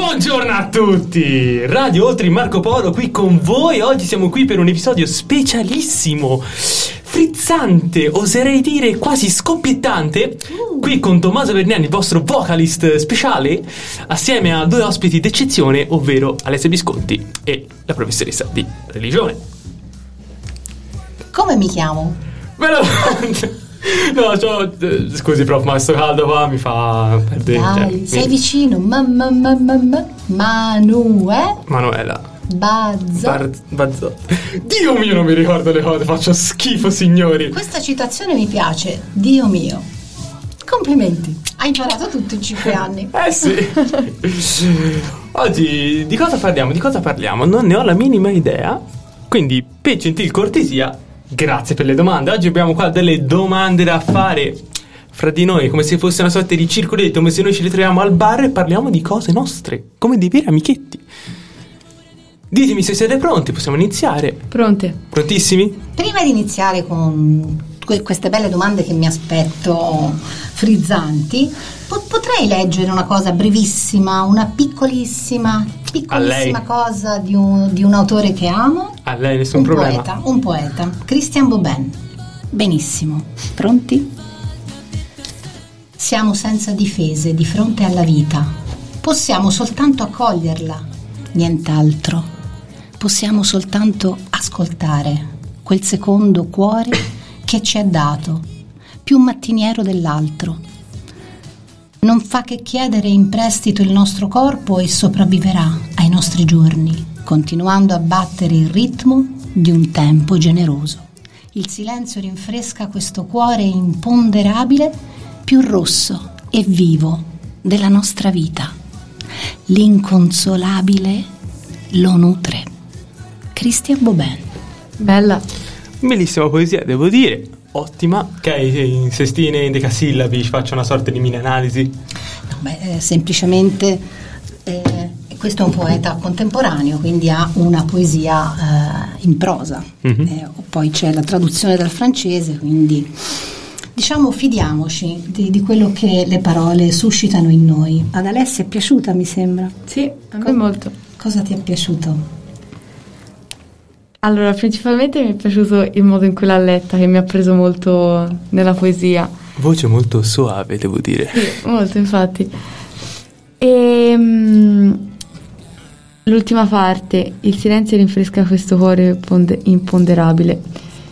Buongiorno a tutti, Radio Oltre il Marco Polo qui con voi. Oggi siamo qui per un episodio specialissimo, frizzante, oserei dire quasi scoppiettante. Qui con Tommaso Verniani, il vostro vocalist speciale, assieme a due ospiti d'eccezione, ovvero Alessia Visconti e la professoressa di religione. Come mi chiamo? No, scusi prof, ma sto caldo qua mi fa perdere. Dai, sei vicino. Manuela Bazzo. Dio mio, non mi ricordo le cose, faccio schifo, signori. Questa citazione mi piace. Dio mio. Complimenti. Hai imparato tutto in 5 anni. Sì. Oggi di cosa parliamo? Non ne ho la minima idea. Quindi, per gentil cortesia, grazie per le domande. Oggi abbiamo qua delle domande da fare fra di noi, come se fosse una sorta di circoletto, come se noi ci ritroviamo al bar e parliamo di cose nostre, come dei veri amichetti. Ditemi se siete pronti, possiamo iniziare. Pronte. Prontissimi? Prima di iniziare con queste belle domande che mi aspetto frizzanti, potrei leggere una cosa brevissima, una piccolissima cosa di un autore che amo. A lei nessun problema. Un poeta, Christian Bobin. Benissimo, pronti? Siamo senza difese di fronte alla vita. Possiamo soltanto accoglierla, nient'altro. Possiamo soltanto ascoltare quel secondo cuore che ci è dato, più mattiniero dell'altro. Non fa che chiedere in prestito il nostro corpo e sopravviverà ai nostri giorni, continuando a battere il ritmo di un tempo generoso. Il silenzio rinfresca questo cuore imponderabile, più rosso e vivo della nostra vita. L'inconsolabile lo nutre. Christian Bobin. Bella. Bellissima poesia, devo dire. Ottima. Ok, in sestine, in decasillabi, ci faccio una sorta di mini analisi. Semplicemente questo è un poeta contemporaneo, quindi ha una poesia in prosa. Poi c'è la traduzione dal francese, quindi diciamo fidiamoci di quello che le parole suscitano in noi. Ad Alessia è piaciuta, mi sembra? Sì, a me molto. Cosa ti è piaciuto? Allora, principalmente mi è piaciuto il modo in cui l'ha letta, che mi ha preso molto nella poesia. Voce molto soave, devo dire. Sì, molto, infatti. E l'ultima parte, il silenzio rinfresca questo cuore imponderabile.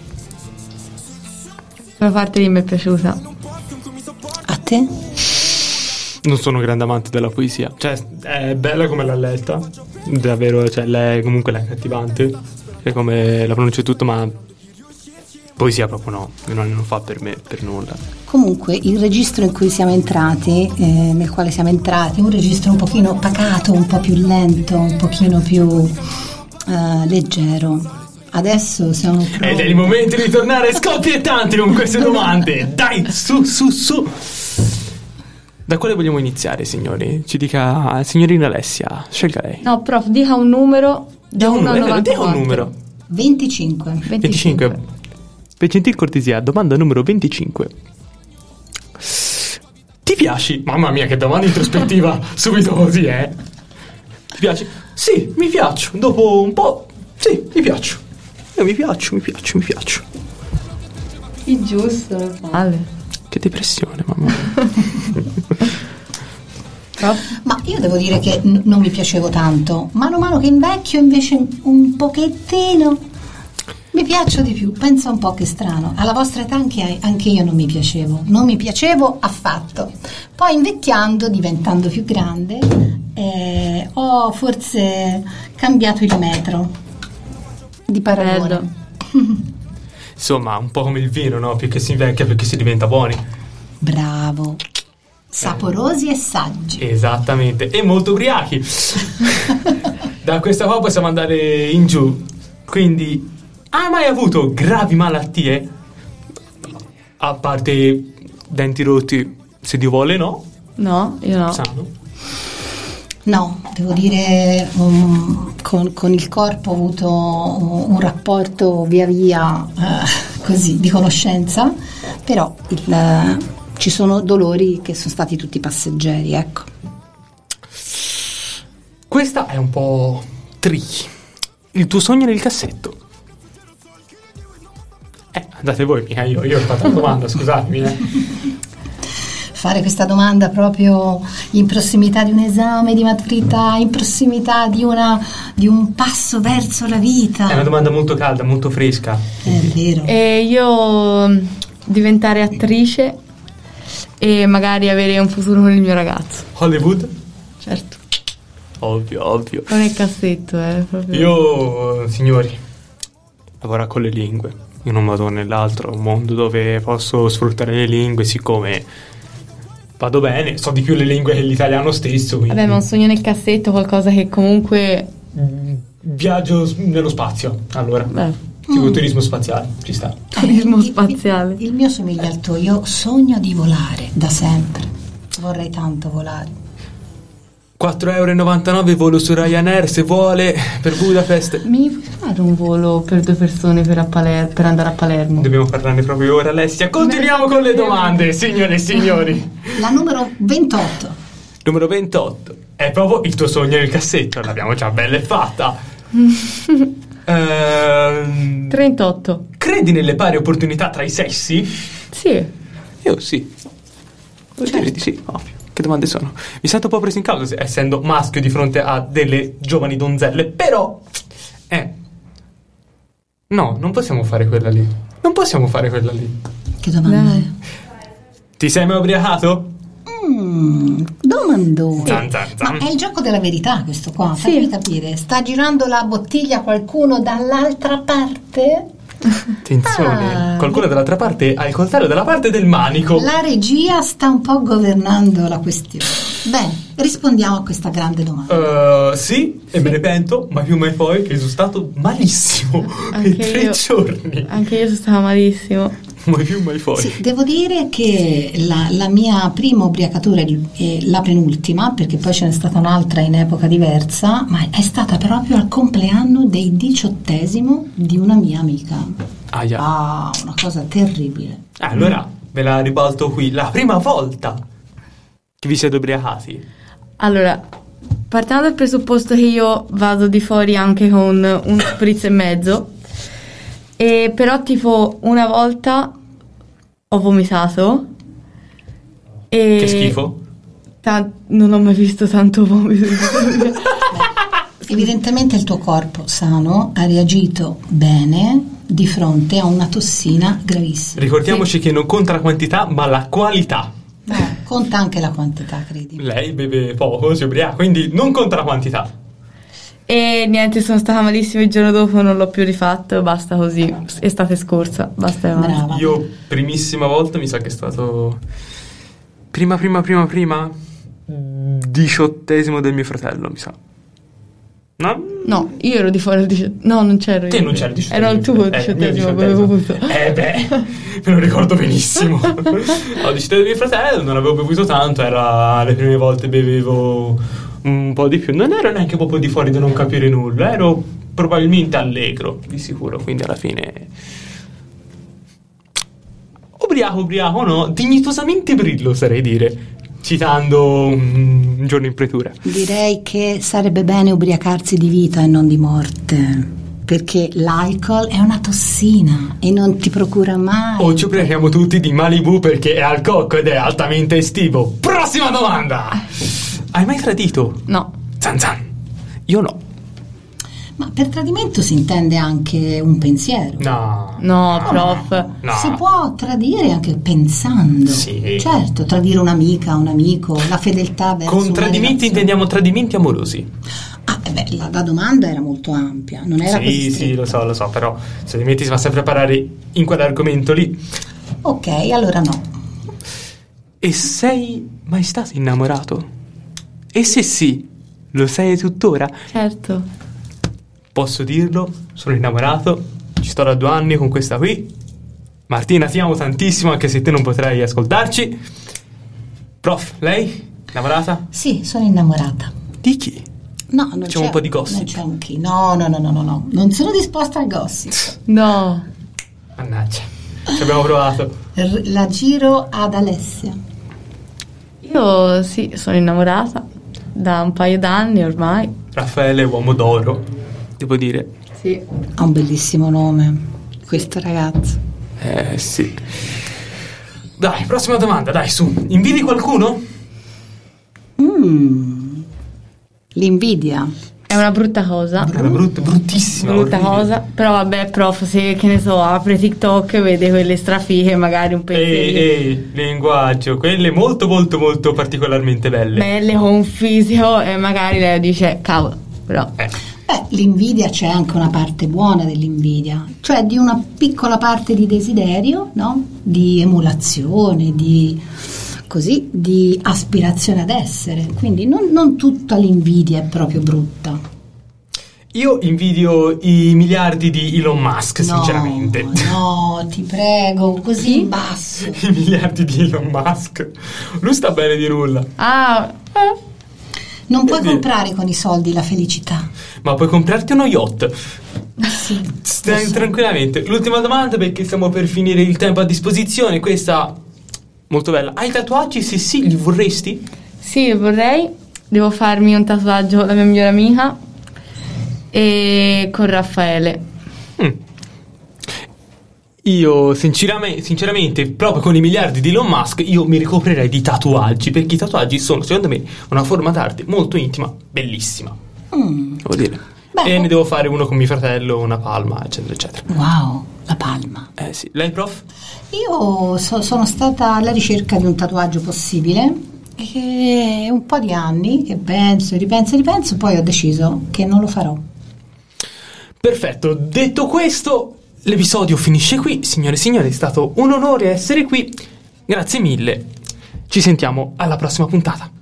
Quella parte lì mi è piaciuta. A te? Non sono grande amante della poesia. Cioè, è bella come l'ha letta. Davvero, cioè, lei comunque è accattivante. Come la pronuncia e tutto, ma poesia proprio no, non fa per me per nulla. Comunque il registro in cui siamo entrati, nel quale siamo entrati, un registro un pochino pacato, un po' più lento, un pochino più leggero. Adesso siamo pronti. Ed è il momento di tornare scoppiettanti con queste domande. Dai, su. Da quale vogliamo iniziare, signori? Ci dica, signorina Alessia, scelga lei. No, prof, dica un numero. Da 1 a 94. Dica un numero. 25. Per gentil cortesia, domanda numero 25. Ti piaci? Mamma mia, che domanda introspettiva subito così, Ti piaci? Sì, mi piaccio. Dopo un po', sì, mi piaccio. Io mi piaccio. Il giusto, male. Che depressione, mamma mia. Ma io devo dire che non mi piacevo tanto. Mano a mano che invecchio invece un pochettino mi piaccio di più. Pensa un po' che strano. Alla vostra età anche io non mi piacevo affatto. Poi invecchiando, diventando più grande, ho forse cambiato il metro di paragone. Insomma, un po' come il vino, no? Più che si invecchia, più che si diventa buoni. Bravo. Saporosi e saggi. Esattamente, e molto ubriachi. Da questa qua possiamo andare in giù. Quindi, hai mai avuto gravi malattie? A parte denti rotti, se Dio vuole, no? No, io no. Sano? No, devo dire con il corpo ho avuto un rapporto via così di conoscenza, però ci sono dolori che sono stati tutti passeggeri, ecco. Questa è un po' tricky. Il tuo sogno nel cassetto. Andate voi, mica io ho fatto la domanda, scusatemi. Fare questa domanda proprio in prossimità di un esame di maturità, in prossimità di un passo verso la vita. È una domanda molto calda, molto fresca. È vero. E io diventare attrice e magari avere un futuro con il mio ragazzo. Hollywood? Certo. Ovvio. Non è cassetto, proprio. Io, signori, lavoro con le lingue. Io non vado nell'altro mondo dove posso sfruttare le lingue, siccome vado bene, so di più le lingue che l'italiano stesso. Quindi Vabbè, ma un sogno nel cassetto, qualcosa che comunque... viaggio nello spazio, allora. Tipo turismo spaziale, ci sta. Turismo spaziale. Il mio somiglia al tuo. Io sogno di volare da sempre. Vorrei tanto volare. 4,99 € volo su Ryanair se vuole per Budapest. Mi puoi fare un volo per 2 persone per andare a Palermo? Dobbiamo parlarne proprio ora, Alessia. Continuiamo con le domande, signore e signori. La numero 28. Numero 28. È proprio il tuo sogno nel cassetto. L'abbiamo già bella e fatta. 38. Credi nelle pari opportunità tra i sessi? Sì. Io sì. Devo dire di sì, ovvio. Che domande sono? Mi sento un po' preso in causa essendo maschio di fronte a delle giovani donzelle, però no, non possiamo fare quella lì. Che domanda è? Ti sei mai ubriacato? Domandone. Zan. Ma è il gioco della verità questo qua. Sì. Fammi capire. Sta girando la bottiglia qualcuno dall'altra parte? Attenzione, qualcuno dall'altra parte ha il coltello dalla parte del manico. La regia sta un po' governando la questione. Bene, rispondiamo a questa grande domanda. Sì, e me ne pento, ma più mai poi che sono stato malissimo per 3 giorni. Anche io sono stata malissimo. Mai più mai poi. Sì, devo dire che la mia prima ubriacatura è la penultima, perché poi ce n'è stata un'altra in epoca diversa, ma è stata proprio al compleanno del 18° di una mia amica. Una cosa terribile. Allora ve la ribalto qui. La prima volta che vi siete ubriacati? Allora, partiamo dal presupposto che io vado di fuori anche con un spritz e mezzo, e però tipo una volta ho vomitato e Che schifo. Non ho mai visto tanto vomito in vita mia. Evidentemente il tuo corpo sano ha reagito bene di fronte a una tossina gravissima. Ricordiamoci che non conta la quantità ma la qualità. No, conta anche la quantità, credi. Lei beve poco, si ubriaca, quindi non conta la quantità. E niente, sono stata malissimo il giorno dopo, non l'ho più rifatto, basta così, estate scorsa, basta e avanti. Brava. Io primissima volta mi sa che è stato prima 18° del mio fratello, mi sa. No? No, io ero di fuori al 18. No, non c'ero io. Te non c'eri il 18°. Era il tuo 18°, avevo bevuto. Me lo ricordo benissimo. Ho 18° del mio fratello, non avevo bevuto tanto, era le prime volte bevevo un po' di più. Non ero neanche proprio di fuori da non capire nulla, ero probabilmente allegro, di sicuro, quindi alla fine ubriaco no, dignitosamente brillo, sarei dire, citando un giorno in pretura. Direi che sarebbe bene ubriacarsi di vita e non di morte, perché l'alcol è una tossina e non ti procura mai. O ci ubriachiamo tutti di Malibu perché è al cocco ed è altamente estivo. Prossima domanda. Hai mai tradito? No. Zan. Io no. Ma per tradimento si intende anche un pensiero. No, prof. No. Si può tradire anche pensando. Sì. Certo, tradire un'amica, un amico, la fedeltà verso Con una tradimenti relazione. intendiamo tradimenti amorosi. La domanda era molto ampia, non era così stretta. Sì, lo so, però se ti si va sempre a parare in quell'argomento lì. Ok, allora no. E sei mai stato innamorato? E se sì, lo sei tuttora? Certo. Posso dirlo, sono innamorato, ci sto da 2 anni con questa qui. Martina, ti amo tantissimo, anche se te non potrai ascoltarci. Prof, lei? Innamorata? Sì, sono innamorata. Di chi? No, non Facciamo c'è un po' di gossip. Non c'è un chi. No. Non sono disposta al gossip. No. Mannaggia, ci abbiamo provato. La giro ad Alessia. Io sì, sono innamorata da un paio d'anni ormai. Raffaele uomo d'oro, devo dire. Sì. Ha un bellissimo nome, questo ragazzo. Sì. Dai, prossima domanda, dai, su. Invidi qualcuno? L'invidia. È una brutta cosa. È una bruttissima. Brutta orribile. cosa. Però vabbè, prof, se che ne so, apre TikTok, vede quelle strafighe, magari un pensiero. Linguaggio, quelle molto molto molto particolarmente belle. Belle con un fisico e magari lei dice, cavolo, però. L'invidia, c'è anche una parte buona dell'invidia, cioè di una piccola parte di desiderio, no? Di emulazione, di aspirazione ad essere. Quindi non tutta l'invidia è proprio brutta. Io invidio i miliardi di Elon Musk, sinceramente. No, ti prego, così in basso. I miliardi di Elon Musk. Lui sta bene di nulla. Non puoi comprare con i soldi la felicità. Ma puoi comprarti uno yacht. Sì, Stai tranquillamente. L'ultima domanda, perché stiamo per finire il tempo a disposizione. Questa molto bella. Hai tatuaggi? Se sì, li vorresti? Sì, vorrei. Devo farmi un tatuaggio con la mia migliore amica e con Raffaele. Io sinceramente, proprio con i miliardi di Elon Musk, io mi ricoprirei di tatuaggi, perché i tatuaggi sono, secondo me, una forma d'arte molto intima, bellissima. Devo dire. E ne devo fare uno con mio fratello, una palma, eccetera, eccetera. Wow, la palma. Sì. Lei, prof? Io sono stata alla ricerca di un tatuaggio possibile e un po' di anni che ripenso, poi ho deciso che non lo farò. Perfetto, detto questo, l'episodio finisce qui. Signore e signori, è stato un onore essere qui. Grazie mille. Ci sentiamo alla prossima puntata.